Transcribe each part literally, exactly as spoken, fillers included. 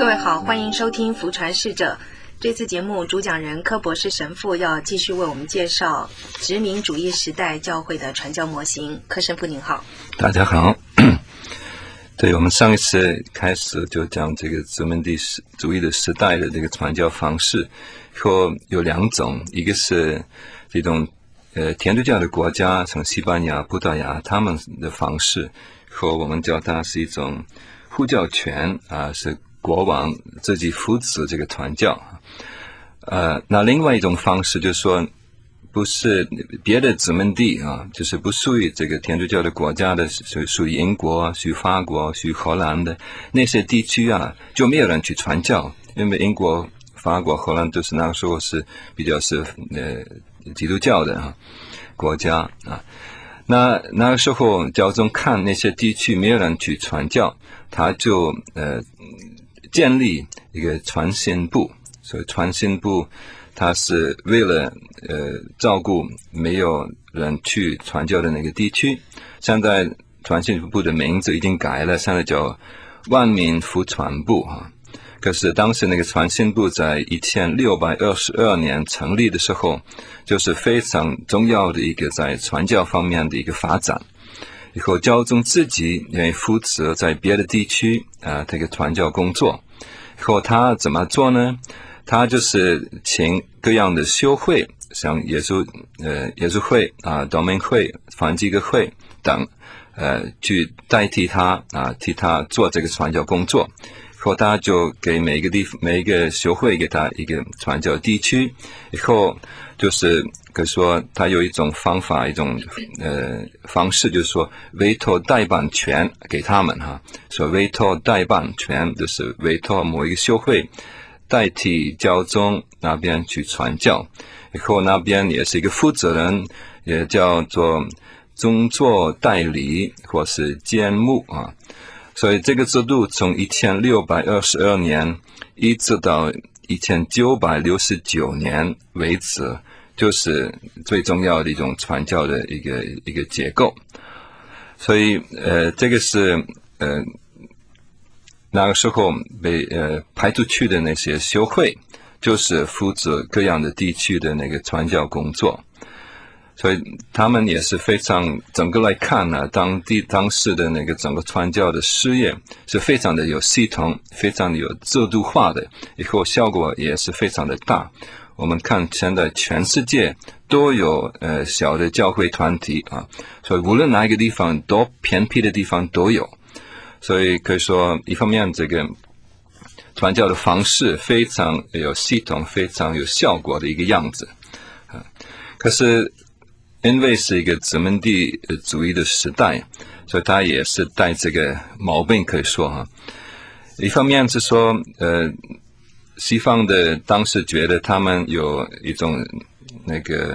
各位好，欢迎收听福传侍者。这次节目主讲人柯博士神父要继续为我们介绍殖民主义时代教会的传教模型。柯神父您好。 大家好。对，我们上一次开始就讲这个殖民地主义的时代的这个传教方式，说有两种，一个是这种呃天主教的国家，像西班牙、葡萄牙他们的方式，和我们叫它是一种呼叫权啊，是国王自己扶持这个传教。呃，那另外一种方式就是说，不是别的殖民地啊，就是不属于这个天主教的国家的，属属于英国、属于法国、属于荷兰的那些地区啊，就没有人去传教，因为英国、法国、荷兰都是那个时候是比较是呃基督教的啊国家啊。那那个时候教宗看那些地区没有人去传教，他就呃建立一个传信部。所以传信部它是为了呃照顾没有人去传教的那个地区。现在传信部的名字已经改了，现在叫万民福传部啊。可是当时那个传信部在一千六百二十二年成立的时候，就是非常重要的一个在传教方面的一个发展。以后教宗自己也负责在别的地区啊这个传教工作。以后他怎么做呢？他就是请各样的修会，像耶稣呃耶稣会啊、道明会、梵基格会等，呃，去代替他啊，替他做这个传教工作。以后他就给每一个地每一个修会给他一个传教地区，以后就是可以说他有一种方法，一种呃方式，就是说委托代办权给他们哈。所以委托代办权就是委托某一个修会代替教宗那边去传教，以后那边也是一个负责人，也叫做宗座代理或是监牧啊。所以这个制度从一千六百二十二年一直到一千九百六十九年为止，就是最重要的一种传教的一个一个结构。所以呃，这个是呃。那个时候被呃派出去的那些修会，就是负责各样的地区的那个传教工作，所以他们也是非常整个来看呢、啊，当地当时的那个整个传教的事业是非常的有系统，非常的有制度化的，以后效果也是非常的大。我们看现在全世界都有呃小的教会团体啊，所以无论哪一个地方，多偏僻的地方都有。所以可以说，一方面这个传教的方式非常有系统、非常有效果的一个样子啊。可是因为是一个殖民地主义的时代，所以它也是带这个毛病，可以说哈。一方面是说，呃，西方的当时觉得他们有一种那个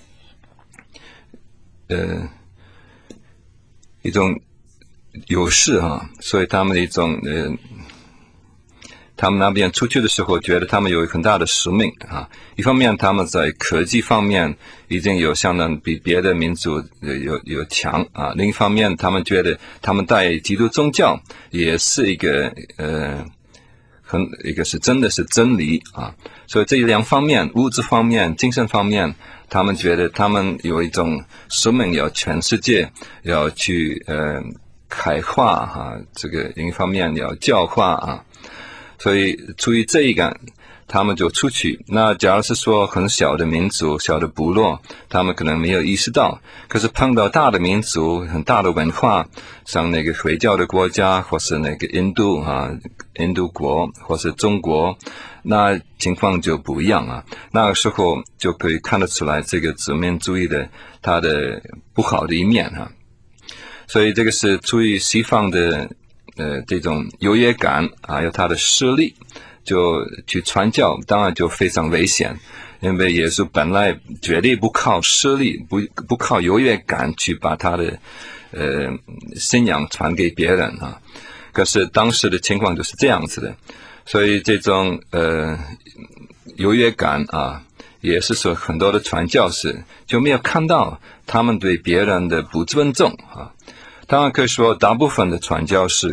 呃一种优势啊，所以他们的一种呃，他们那边出去的时候，觉得他们有很大的使命啊。一方面，他们在科技方面已经有相当比别的民族有有强啊；另一方面，他们觉得他们带基督宗教也是一个呃，很一个是真的是真理啊。所以这两方面，物质方面、精神方面，他们觉得他们有一种使命，要全世界要去呃。开化哈、啊，这个一方面要教化啊，所以出于这一个，他们就出去。那假如是说很小的民族、小的部落，他们可能没有意识到，可是碰到大的民族、很大的文化，像那个回教的国家，或是那个印度啊、印度国，或是中国，那情况就不一样啊。那个时候就可以看得出来，这个殖民主义的它的不好的一面啊。所以这个是出于西方的呃这种优越感啊，有他的势力，就去传教，当然就非常危险。因为耶稣本来绝对不靠势力，不不靠优越感去把他的呃信仰传给别人啊。可是当时的情况就是这样子的，所以这种呃优越感啊，也是说很多的传教士就没有看到他们对别人的不尊重啊。当然可以说，大部分的传教士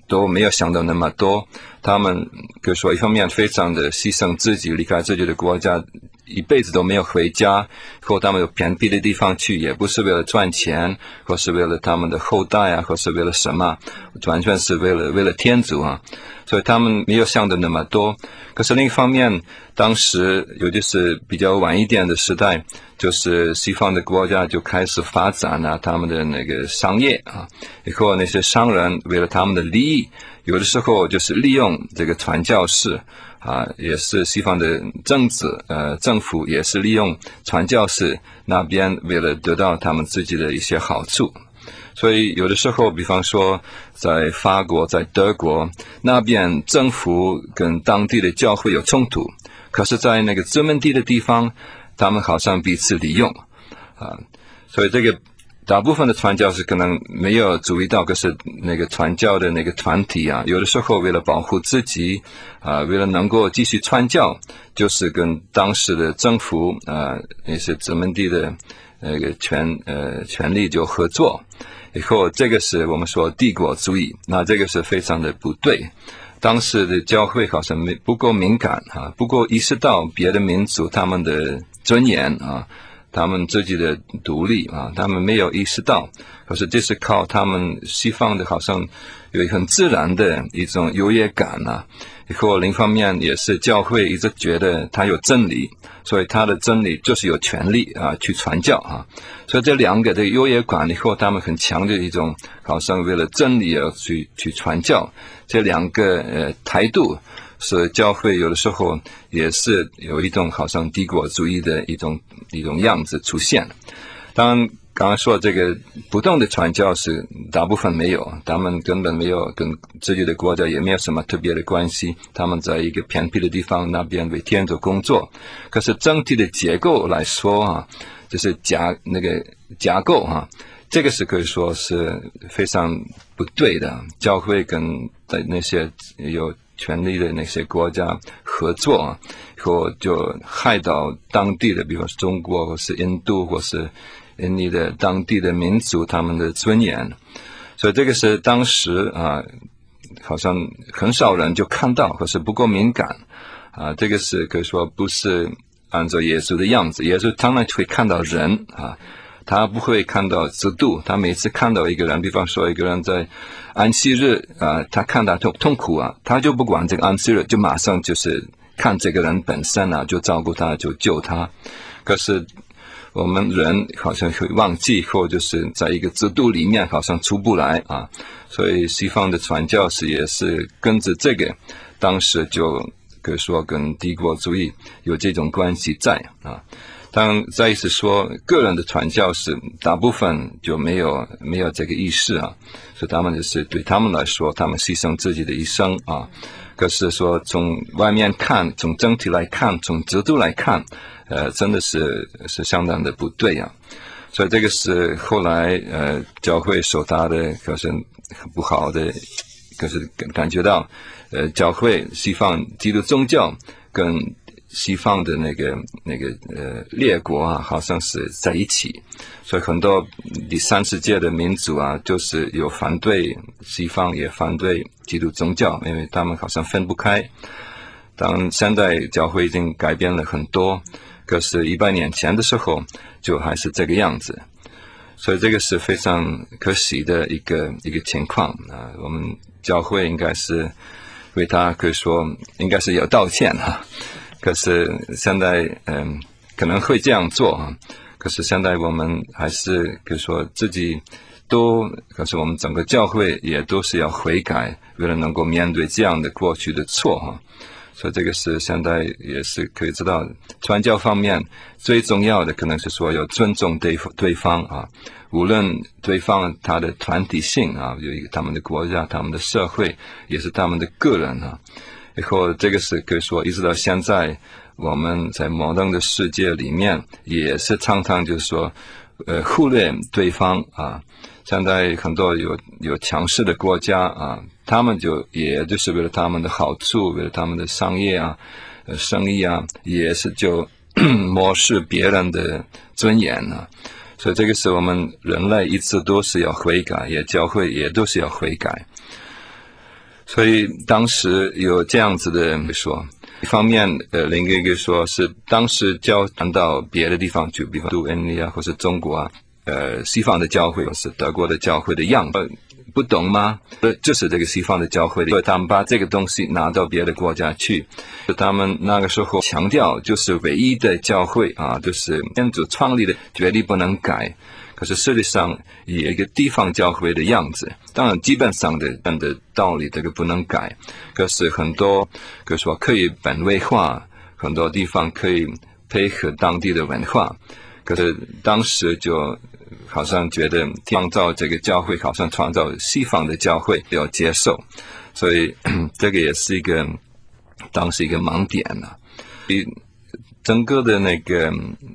都没有想到那么多。他们可以说一方面非常的牺牲自己，离开自己的国家，一辈子都没有回家，或他们有偏僻的地方去，也不是为了赚钱，或是为了他们的后代啊，或是为了什么，完全是为了为了天主啊。所以他们没有想的那么多。可是另一方面，当时尤其是比较晚一点的时代，就是西方的国家就开始发展啊，他们的那个商业啊，以后那些商人为了他们的利益，有的时候就是利用这个传教士啊，也是西方的政治呃政府也是利用传教士那边为了得到他们自己的一些好处。所以有的时候比方说在法国在德国那边政府跟当地的教会有冲突，可是在那个殖民地的地方他们好像彼此利用啊，所以这个大部分的传教士可能没有注意到，可是那个传教的那个团体啊，有的时候为了保护自己啊，为了能够继续传教，就是跟当时的政府啊那些殖民地的那个权呃权力就合作。以后这个是我们说帝国主义，那这个是非常的不对。当时的教会好像没不够敏感啊，不够意识到别的民族他们的尊严啊，他们自己的独立啊，他们没有意识到。可是这是靠他们西方的好像有很自然的一种优越感啊。以后另一方面也是教会一直觉得他有真理，所以他的真理就是有权利啊去传教啊。所以这两个的优越感以后，他们很强的一种好像为了真理而去去传教，这两个呃态度是教会有的时候也是有一种好像帝国主义的一种一种样子出现。当然刚刚说这个不同的传教士大部分没有，他们根本没有跟自己的国家也没有什么特别的关系，他们在一个偏僻的地方那边为天主工作。可是整体的结构来说啊，就是架那个架构啊，这个是可以说是非常不对的。教会跟那些有权力的那些国家合作啊，或就害到当地的，比如说中国或是印度或是印尼的当地的民族他们的尊严。所以这个是当时啊，好像很少人就看到，可是不够敏感啊。这个是可以说不是按照耶稣的样子，耶稣当然会看到人啊，他不会看到制度。他每次看到一个人，比方说一个人在安息日啊，他看到痛痛苦啊，他就不管这个安息日，就马上就是看这个人本身啊，就照顾他，就救他。可是我们人好像会忘记，或就是在一个制度里面好像出不来啊。所以西方的传教士也是跟着这个，当时就可以说跟帝国主义有这种关系在啊。当再一次说个人的传教士大部分就没有没有这个意识啊，所以他们就是对他们来说，他们牺牲自己的一生啊。可是说从外面看，从整体来看，从制度来看，呃，真的是是相当的不对啊。所以这个是后来呃教会受到的可是不好的，可是感觉到呃教会西方基督宗教跟西方的那个那个呃列国啊，好像是在一起，所以很多第三世界的民族啊，就是有反对西方，也反对基督宗教，因为他们好像分不开。当然现在教会已经改变了很多，可是一百年前的时候就还是这个样子，所以这个是非常可惜的一个一个情况啊。我们教会应该是为他可以说应该是有道歉啊。可是现在嗯可能会这样做啊，可是现在我们还是可以说自己都，可是我们整个教会也都是要悔改，为了能够面对这样的过去的错哈。所以这个是现在也是可以知道，传教方面最重要的可能是说要尊重对对方啊，无论对方他的团体性啊，有一个他们的国家、他们的社会，也是他们的个人啊。以后这个是可以说一直到现在，我们在摩登的世界里面也是常常就是说呃忽略对方啊。现在很多有有强势的国家啊，他们就也就是为了他们的好处，为了他们的商业啊、呃、生意啊，也是就漠视别人的尊严啊。所以这个是我们人类一直都是要悔改，也教会也都是要悔改。 所以当时有这样子的说，一方面呃，另一个说是当时教传到别的地方去，比方说印尼啊，或是中国啊，呃，西方的教会或是德国的教会的样子。不懂吗？就是这个西方的教会，因为他们把这个东西拿到别的国家去，他们那个时候强调就是唯一的教会啊，就是天主创立的，绝对不能改。可是实际上以一个地方教会的样子，当然基本上的的道理这个不能改，可是很多可以说可以本位化，很多地方可以配合当地的文化，可是当时就好像觉得创造这个教会好像创造西方的教会要接受，所以这个也是一个当时一个盲点啊。整个的那个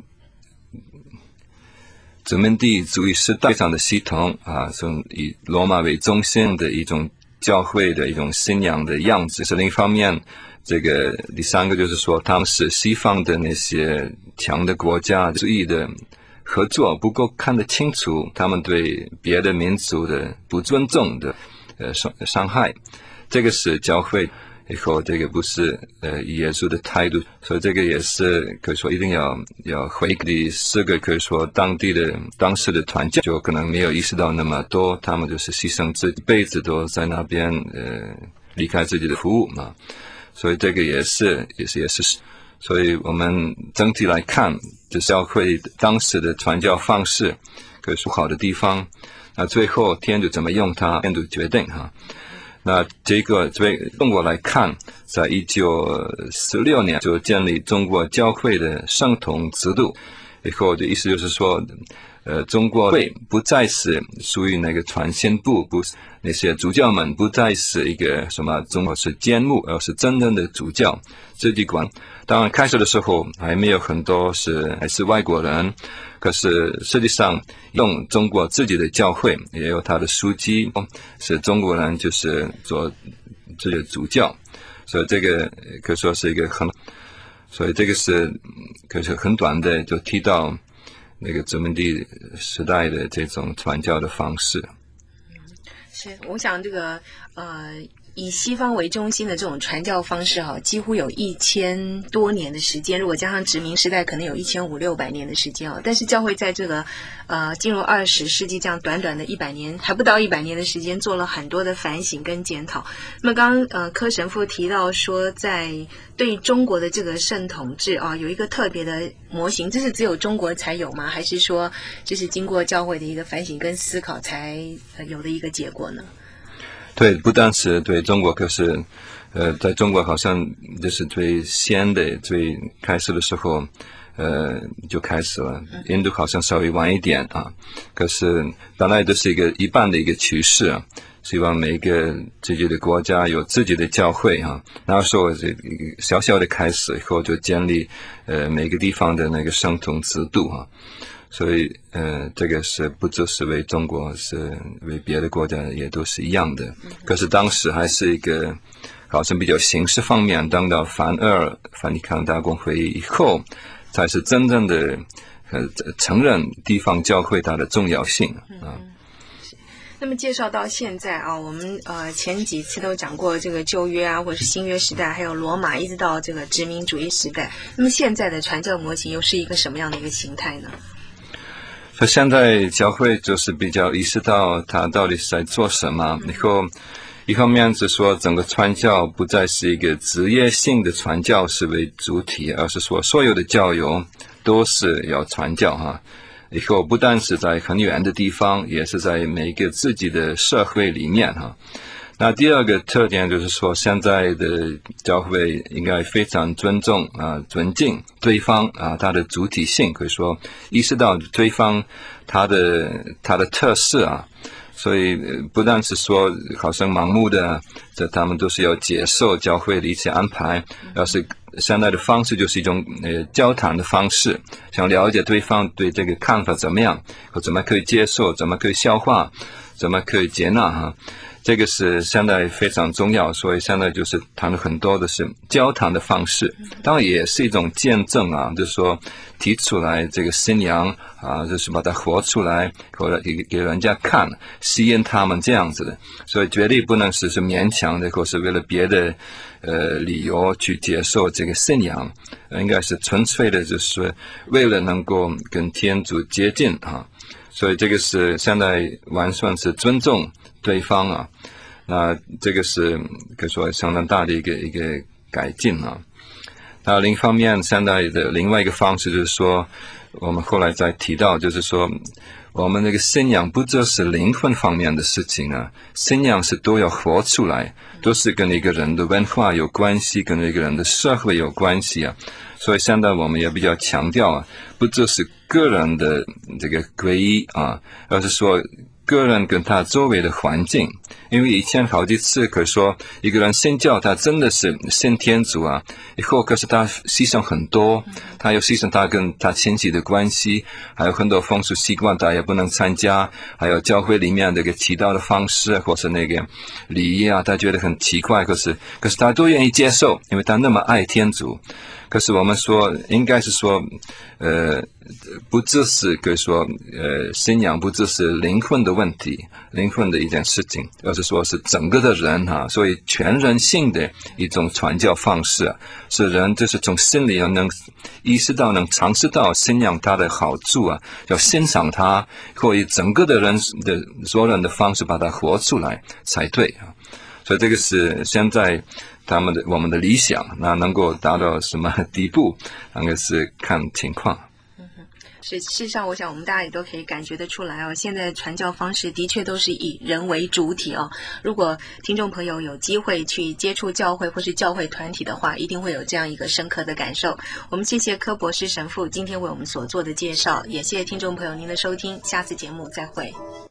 殖民地主义时代上的系统啊，从以罗马为中心的一种教会的一种信仰的样子，是另一方面。这个第三个就是说，当时西方的那些强的国家主义的合作不够看得清楚，他们对别的民族的不尊重的呃伤伤害，这个是教会以后这个不是呃耶稣的态度，所以这个也是可以说一定要要回第四个可以说当地的当时的团教就可能没有意识到那么多，他们就是牺牲自己一辈子都在那边呃离开自己的服务嘛，所以这个也是也是也是。所以我们整体来看，就是教会当时的传教方式可以说好的地方，那最后天主怎么用它，天主决定哈。那这个对中国来看，在一九四六年就建立中国教会的圣统制度，以后的意思就是说，呃，中国会不再是属于那个传信部，不是那些主教们不再是一个什么中国是监牧，而是真正的主教自己管。当然开始的时候还没有很多是还是外国人，可是实际上用中国自己的教会也有他的书记是中国人，就是做这个主教，所以这个可以说是一个很，所以这个是可以说很短的就提到那个殖民地时代的这种传教的方式。 是，我想这个呃。以西方为中心的这种传教方式哈，几乎有一千多年的时间，如果加上殖民时代，可能有一千五六百年的时间啊。但是教会在这个呃进入二十世纪这样短短的一百年，还不到一百年的时间，做了很多的反省跟检讨。那么刚刚呃柯神父提到说，在对中国的这个圣统制啊，有一个特别的模型，这是只有中国才有吗？还是说这是经过教会的一个反省跟思考才呃有的一个结果呢？ 对，不但是对中国，可是，呃，在中国好像就是最先的、最开始的时候，呃，就开始了。印度好像稍微晚一点啊，可是本来都是一个一般的一个趋势啊，希望每一个自己的国家有自己的教会啊。然后说这个小小的开始以后，就建立呃每个地方的那个圣统制度啊。所以，呃，这个是不只是为中国，是为别的国家也都是一样的。可是当时还是一个，好像比较形式方面，等到梵二梵蒂冈大公会议以后，才是真正的呃承认地方教会它的重要性啊。 那么介绍到现在啊，我们呃前几次都讲过这个旧约啊，或者是新约时代，还有罗马，一直到这个殖民主义时代。那么现在的传教模型又是一个什么样的一个形态呢？ 所以现在教会就是比较意识到他到底是在做什么，以后一方面是说整个传教不再是一个职业性的传教是为主体，而是说所有的教友都是要传教哈。以后不但是在很远的地方，也是在每个自己的社会里面哈。那第二个特点就是说，现在的教会应该非常尊重啊、尊敬对方啊，他的主体性，可以说意识到对方他的他的特色啊，所以不但是说好像盲目的，这他们都是要接受教会的一些安排，而是现在的方式就是一种呃交谈的方式，想了解对方对这个看法怎么样，或怎么可以接受，怎么可以消化，怎么可以接纳哈。 这个是现在非常重要，所以现在就是谈了很多的是交谈的方式，当然也是一种见证啊，就是说提出来这个信仰啊，就是把它活出来，或者给给人家看，吸引他们这样子的，所以绝对不能是是勉强的，或是为了别的呃理由去接受这个信仰，应该是纯粹的，就是为了能够跟天主接近啊。所以这个是现在完全是尊重对方啊，那这个是可以说相当大的一个一个改进啊。那另一方面，现在的另外一个方式就是说，我们后来再提到，就是说我们那个信仰不只是灵魂方面的事情啊，信仰是都要活出来，都是跟一个人的文化有关系，跟一个人的社会有关系啊。所以现在我们也比较强调啊，不只是个人的这个皈依啊，而是说个人跟他周围的环境。因为以前好几次可以说一个人信教，他真的是信天主啊，以后可是他牺牲很多，他有牺牲他跟他亲戚的关系，还有很多风俗习惯他也不能参加，还有教会里面这个祈祷的方式或是那个礼仪啊，他觉得很奇怪，可是可是他都愿意接受，因为他那么爱天主。可是我们说应该是说呃不只是可以说呃信仰不只是灵魂的问题，灵魂的一件事情，而是说是整个的人啊，所以全人性的一种传教方式啊，是人就是从心里能意识到能尝试到信仰它的好处啊，要欣赏它，或以整个的人的所有人的方式把它活出来才对啊。所以这个是现在他们的我们的理想，那能够达到什么地步，那个是看情况。 是，事实上我想我们大家也都可以感觉得出来哦，现在传教方式的确都是以人为主体哦。如果听众朋友有机会去接触教会或是教会团体的话，一定会有这样一个深刻的感受。我们谢谢柯博士神父今天为我们所做的介绍，也谢谢听众朋友您的收听，下次节目再会。